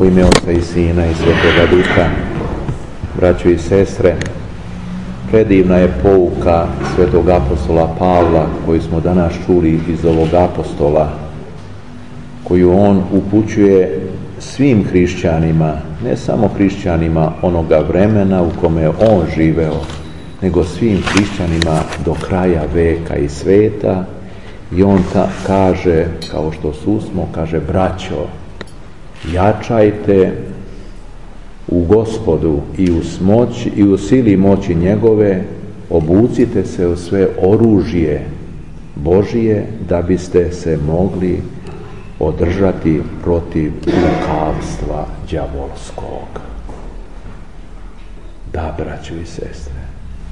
ime Oca i Sina i Svetoga Duha. Braćo i sestre, predivna je pouka svetog apostola Pavla koju smo danas čuli iz ovog apostola, koju on upućuje svim hrišćanima, ne samo hrišćanima onoga vremena u kome je on živeo, nego svim hrišćanima do kraja veka i sveta. I on kaže, kao što susmo, kaže: braćo, jačajte u Gospodu i u sili moći njegove, obucite se u sve oružje Božije, da biste se mogli održati protiv lukavstva đavolskog. Da, braćo i sestre,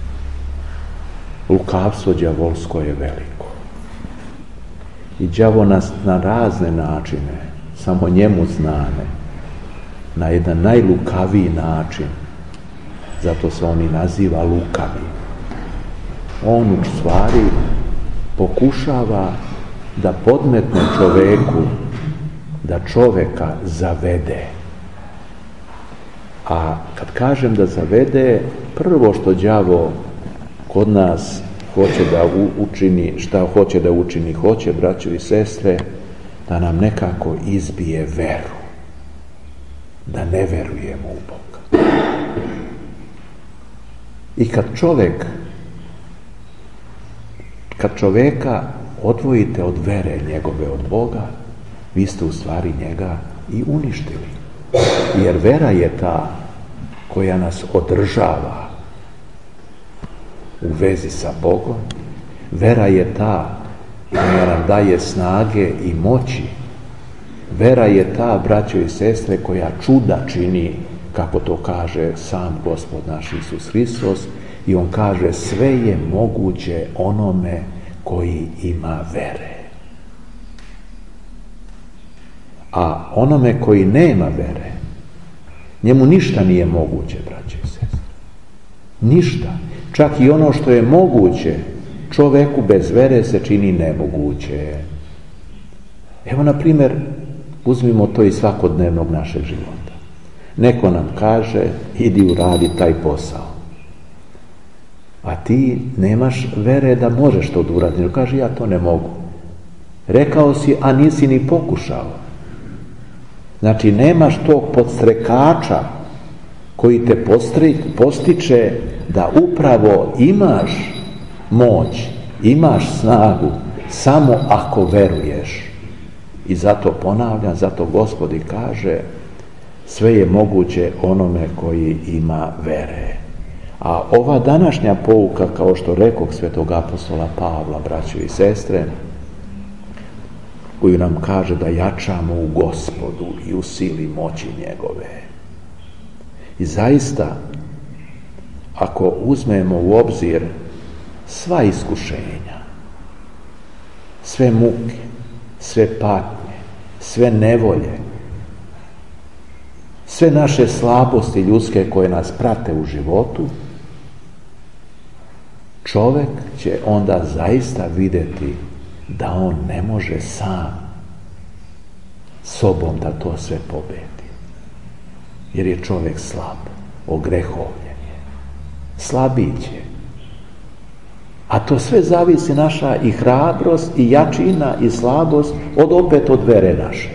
lukavstvo đavolsko je veliko. I đavo nas na razne načine, samo njemu znane, na jedan najlukaviji način, zato se on i naziva lukavi. On u stvari pokušava da podmetne čoveku, da čoveka zavede. A kad kažem da zavede, prvo što đavo kod nas hoće da učini, šta hoće da učini? Hoće, braćo i sestre, da nam nekako izbije veru, da ne verujemo u Boga. I kad čoveka odvojite od vere njegove od Boga, vi ste u stvari njega i uništili. Jer vera je ta koja nas održava u vezi sa Bogom. Vera je ta koja nam daje snage i moći. Vera je ta, braćo i sestre, koja čuda čini, kako to kaže sam Gospod naš Isus Hristos. I on kaže: sve je moguće onome koji ima vere. A onome koji nema vere, njemu ništa nije moguće, braćo i sestre. Ništa. Čak i ono što je moguće, čoveku bez vere se čini nemoguće. Evo, na primjer, uzmimo to iz svakodnevnog našeg života. Neko nam kaže: idi uradi taj posao. A ti nemaš vere da možeš to da uradiš. Kaže: ja to ne mogu. Rekao si, a nisi ni pokušao. Znači, nemaš tog podstrekača koji te postiče da upravo imaš moć, imaš snagu, samo ako veruješ. I zato ponavljam, zato Gospod i kaže: sve je moguće onome koji ima vere. A ova današnja pouka, kao što rekoh, svetog apostola Pavla, braćo i sestre, koju nam kaže da jačamo u Gospodu i u sili moći njegove. I zaista, ako uzmemo u obzir sva iskušenja, sve muke, sve patnje, sve nevolje, sve naše slabosti ljudske koje nas prate u životu, čovek će onda zaista vidjeti da on ne može sam sobom da to sve pobedi. Jer je čovek slab, ogrehovljen je, slabić je. A to sve zavisi naša i hrabrost i jačina i slabost opet od vere naše.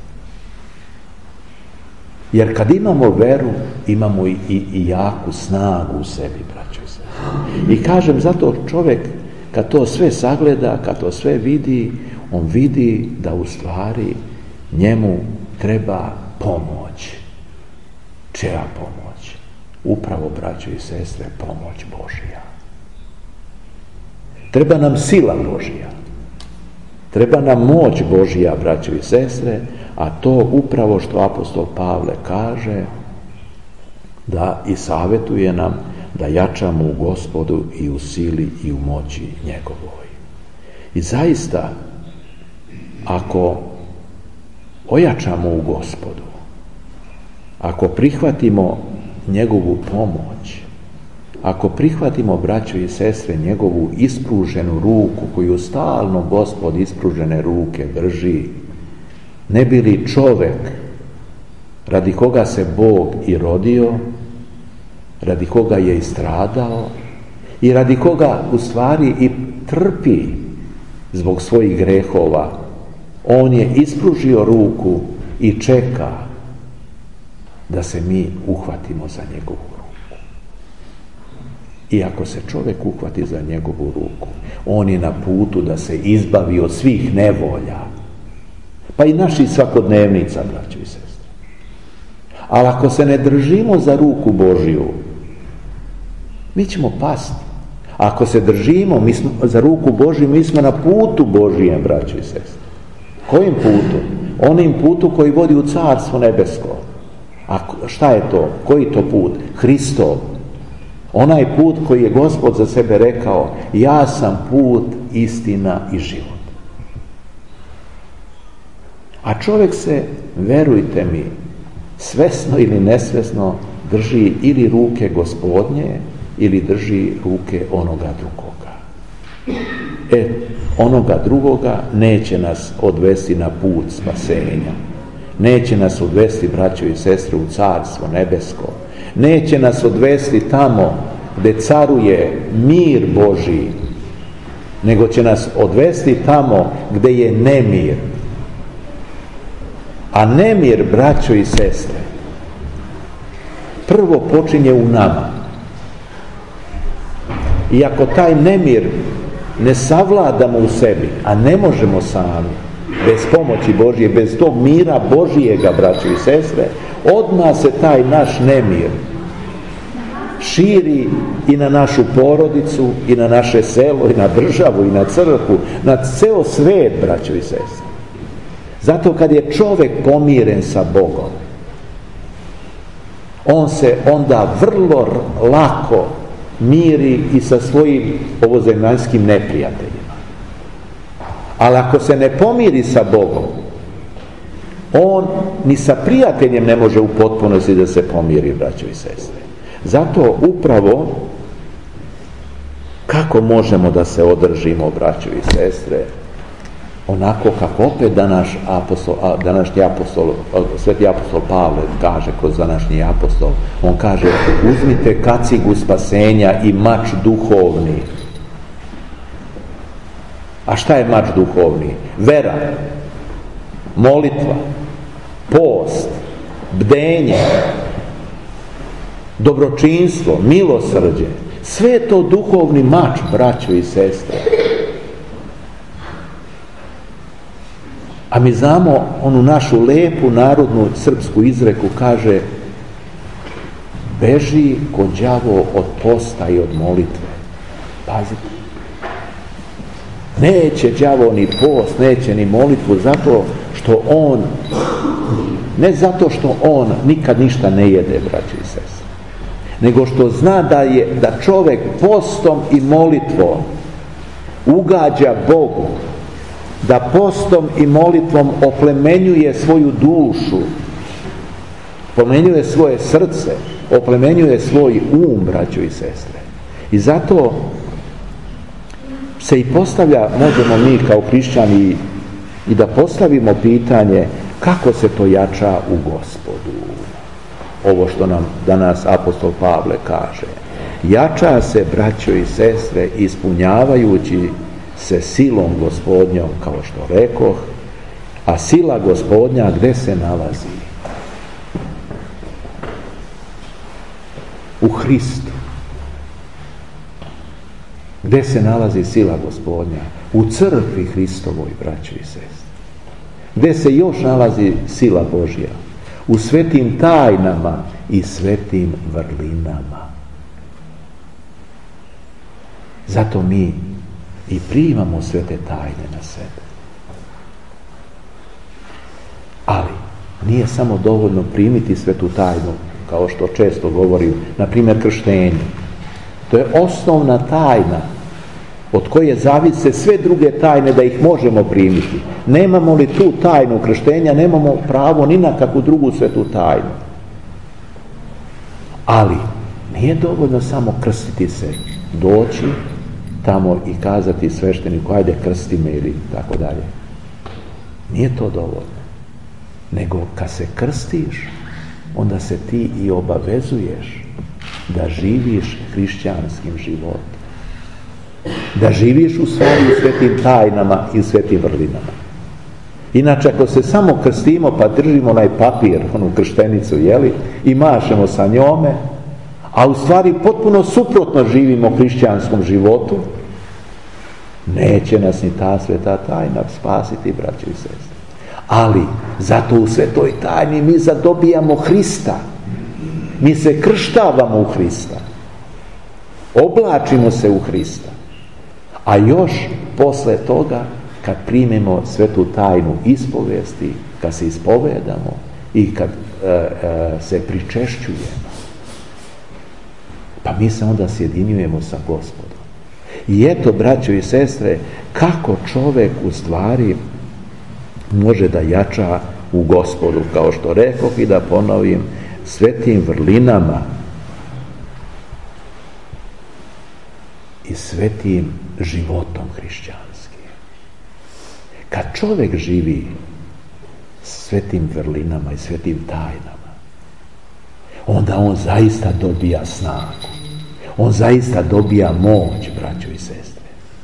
Jer kad imamo veru, imamo i jaku snagu u sebi, braćo i sestre. I kažem, zato čovjek kad to sve sagleda, kad to sve vidi, on vidi da u stvari njemu treba pomoć. Čija pomoć? Upravo, braćo i sestre, pomoć Božja. Treba nam sila Božja. Treba nam moć Božja, braćo i sestre, a to upravo što apostol Pavle kaže, da i savjetuje nam da jačamo u Gospodu i u sili i u moći njegovoj. I zaista, ako ojačamo u Gospodu, ako prihvatimo njegovu pomoć, ako prihvatimo, braćo i sestre, njegovu ispruženu ruku, koju stalno Gospod ispružene ruke drži, ne bi li čovek radi koga se Bog i rodio, radi koga je i stradao i radi koga u stvari i trpi zbog svojih grehova. On je ispružio ruku i čeka da se mi uhvatimo za njegovu ruku. I ako se čovjek uhvati za njegovu ruku, on je na putu da se izbavi od svih nevolja, pa i naših svakodnevnica, braćo i sestre. Ali ako se ne držimo za ruku Božju, mi ćemo pasti. Ako se držimo za ruku Božju, mi smo na putu Božijem, braćo i sestre. Kojim putu? Onim putu koji vodi u Carstvo nebesko. A šta je to? Koji to put? Hristov. Onaj put koji je Gospod za sebe rekao: ja sam put, istina i život. A čovjek se, verujte mi, svesno ili nesvesno drži ili ruke Gospodnje ili drži ruke onoga drugoga. Onoga drugoga neće nas odvesti na put spasenja. Neće nas odvesti, braćo i sestre, u Carstvo nebesko. Neće nas odvesti tamo gdje caruje mir Božji, nego će nas odvesti tamo gdje je nemir. A nemir, braćo i sestre, prvo počinje u nama. I ako taj nemir ne savladamo u sebi, a ne možemo sami, bez pomoći Božje, bez tog mira Božijega, braćo i sestre, odmah se taj naš nemir širi i na našu porodicu, i na naše selo, i na državu, i na crkvu, na ceo svet, braćo i sestre. Zato kad je čovjek pomiren sa Bogom, on se onda vrlo lako miri i sa svojim ovozemaljskim neprijateljima. Ali ako se ne pomiri sa Bogom, on ni sa prijateljem ne može u potpunosti da se pomiri, braćo i sestre. Zato upravo kako možemo da se održimo, braćo i sestre, onako kako opet današnji apostol, sveti apostol Pavle kaže kroz današnji apostol, on kaže: uzmite kacigu spasenja i mač duhovni. A šta je mač duhovni? Vera, molitva, post, bdenje, dobročinstvo, milosrđe. Sve je to duhovni mač, braćo i sestre. A mi znamo onu našu lepu narodnu srpsku izreku, kaže: beži ko đavo od posta i od molitve. Pazite. Neće đavo ni post, neće ni molitvu, zato što on, ne zato što on nikad ništa ne jede, braći i sestre, nego što zna da čovjek postom i molitvom ugađa Bogu, da postom i molitvom oplemenjuje svoju dušu, oplemenjuje svoje srce, oplemenjuje svoj braćo i sestre. I zato se i postavlja, možemo mi kao hrišćani i da postavimo pitanje: kako se to jača u Gospodu? Ovo što nam danas apostol Pavle kaže: jača se, braćo i sestre, ispunjavajući se silom Gospodnjom, kao što rekoh. A sila Gospodnja gdje se nalazi? U Hristu. Gdje se nalazi sila Gospodnja? U crkvi Hristovoj, braćo i sestre. Gdje se još nalazi sila Božja? U svetim tajnama i svetim vrlinama. Zato mi i primamo sve te tajne na sebe. Ali nije samo dovoljno primiti svetu tajnu, kao što često govorim, na primjer krštenje. To je osnovna tajna od koje zavise sve druge tajne da ih možemo primiti. Nemamo li tu tajnu krštenja, nemamo pravo ni na kakvu drugu svetu tajnu. Ali nije dovoljno samo krstiti se, doći tamo i kazati svešteniku: ajde krsti me, ili tako dalje. Nije to dovoljno. Nego kad se krstiš, onda se ti i obavezuješ da živiš hrišćanskim životom. Da živiš u stvari u svetim tajnama i svetim vrlinama. Inače, ako se samo krstimo pa držimo onaj papir, onu krštenicu, i mašemo sa njome, a u stvari potpuno suprotno živimo hrišćanskom životu, neće nas ni ta sveta tajna spasiti, braćo i sestre. Ali, zato u svetoj tajni mi zadobijamo Hrista. Mi se krštavamo u Hrista. Oblačimo se u Hrista. A još posle toga, kad primimo svetu tajnu ispovesti, kad se ispovedamo i kad se pričešćujemo, pa mi se onda sjedinjujemo sa Gospodom. I eto, braćo i sestre, kako čovek u stvari može da jača u Gospodu, kao što rekoh i da ponovim, svetim vrlinama i svetim životom hrišćanskim. Kad čovek živi svetim vrlinama i svetim tajnama, onda on zaista dobija snagu. On zaista dobija moć, braćo i sestre.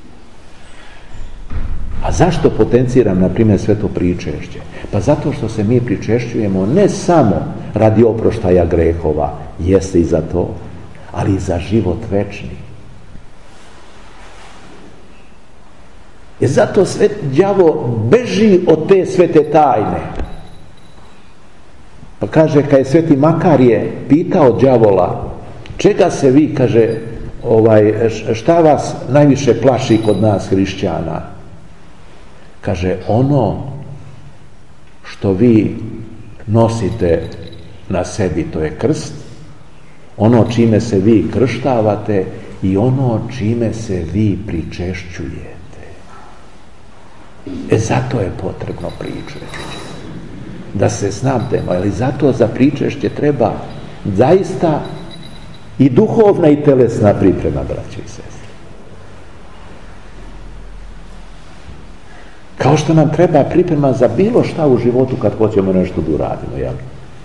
A zašto potenciram, na primjer, sveto pričešće? Pa zato što se mi pričešćujemo ne samo radi oproštaja grehova, jeste i za to, ali i za život večni. Jer zato đavo beži od te svete tajne. Pa kaže, kad je sveti Makarije pitao đavola, čega se vi, kaže, šta vas najviše plaši kod nas hrišćana? Kaže, ono što vi nosite na sebi, to je krst, ono čime se vi krštavate i ono čime se vi pričešćujete. Zato je potrebno pričešće. Da se snabdemo, ali zato za pričešće treba zaista i duhovna i telesna priprema, braće i sestre. Kao što nam treba priprema za bilo šta u životu kad hoćemo nešto da uradimo, jel?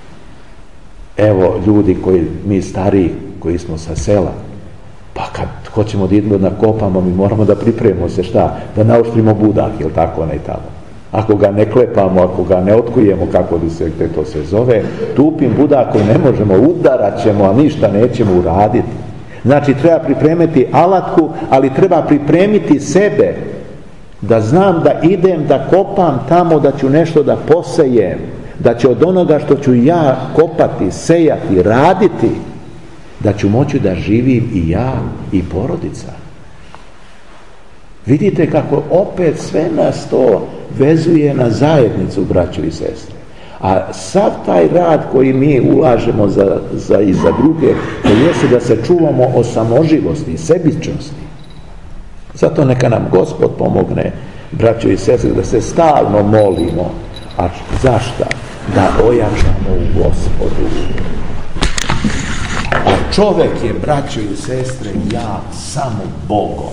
Evo, ljudi mi stariji, koji smo sa sela, pa kad hoćemo da idemo da kopamo, mi moramo da pripremimo se šta? Da naoštrimo budak, jel tako, onaj tamo. Ako ga ne klepamo, ako ga ne otkujemo, kako bi se to se zove, tupim budakom ne možemo, udarat ćemo, a ništa nećemo uraditi. Znači, treba pripremiti alatku, ali treba pripremiti sebe, da znam da idem, da kopam tamo, da ću nešto da posejem, da će od onoga što ću ja kopati, sejati, raditi, da ću moći da živim i ja i porodica. Vidite kako opet sve nas to vezuje na zajednicu, braćo i sestre. A sav taj rad koji mi ulažemo i za druge, to jeste da se čuvamo o samoživosti i sebičnosti. Zato neka nam Gospod pomogne, braćo i sestre, da se stalno molimo. A zašto? Da ojačamo u Gospodu. A čovek je, braćo i sestre, ja samo Bogom.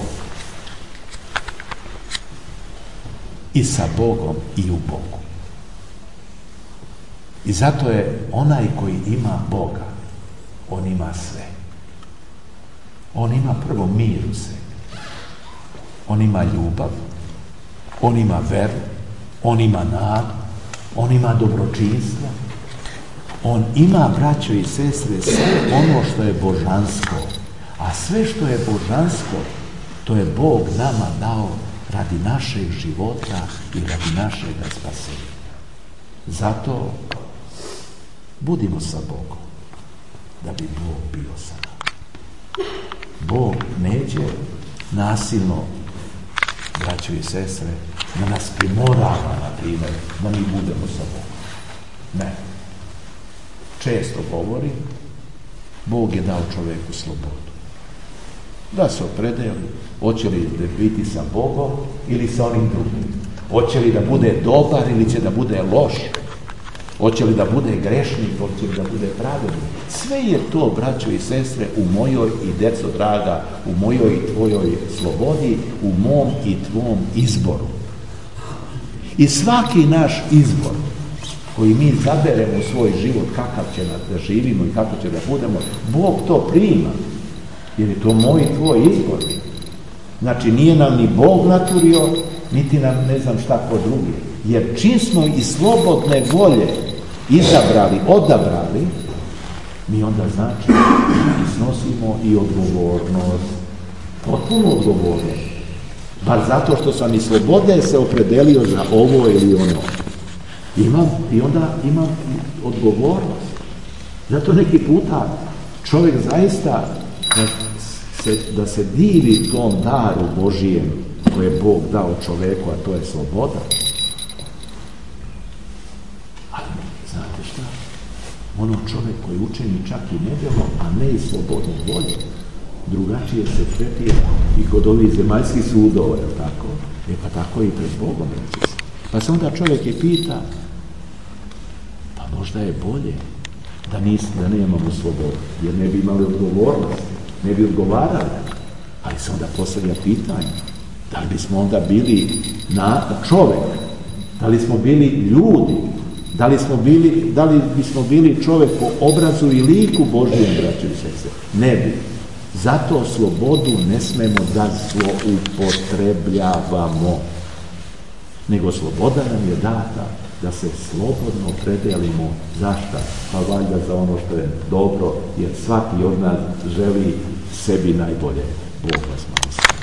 I sa Bogom i u Bogu. I zato je onaj koji ima Boga, on ima sve. On ima prvo mir u sebi. On ima ljubav, on ima veru, on ima nadu, on ima dobročinstvo. On ima, braćo i sestre, sve ono što je božansko. A sve što je božansko, to je Bog nama dao radi našeg života i radi našeg spasenja. Zato budimo sa Bogom, da bi Bog bio sa nama. Bog neće nasilno, braćo i sestre, da nas primorava, na primjer, da mi budemo sa Bogom. Ne. Često govorim, Bog je dao čoveku slobodu. Da se opredeli, hoće li da biti sa Bogom ili sa onim drugim. Hoće li da bude dobar ili će da bude loš. Hoće li da bude grešnik, hoće li da bude pravednik. Sve je to, braćo i sestre, u mojoj i deco draga, u mojoj i tvojoj slobodi, u mom i tvom izboru. I svaki naš izbor koji mi zaberemo u svoj život, kakav će da živimo i kako će da budemo, Bog to prima, jer je to moj i tvoj izbor. Znači, nije nam ni Bog naturio, niti nam ne znam šta ko drugi. Jer čim smo iz slobodne volje izabrali, odabrali, mi onda znači snosimo i odgovornost, potpunu odgovornost. Bar zato što sam iz slobode se opredelio za ovo ili ono. I onda imam odgovornost. Zato neki puta čovjek zaista da se divi tom daru Božijem koje je Bog dao čovjeku, a to je sloboda. Ali, znate šta? Ono čovjek koji učeni čak i nedjelom, a ne i slobodnu volju, drugačije se tretira i kod ovih zemaljskih sudova, je tako? Pa tako i pred Bogom. Pa se onda čovjek je pita, pa možda je bolje da nemamo slobodu, jer ne bi imali odgovornost, ne bi odgovarali. Ali se onda postavlja pitanje, da li bismo onda bili čovjek, da li smo bili ljudi, da li bismo bili čovjek po obrazu i liku Božijem, braćo i sestre? Ne bi. Zato slobodu ne smemo da zloupotrebljavamo, nego sloboda nam je data da se slobodno opredelimo. Zašta? Pa valjda za ono što je dobro, jer svaki od nas želi sebi najbolje. Bog vas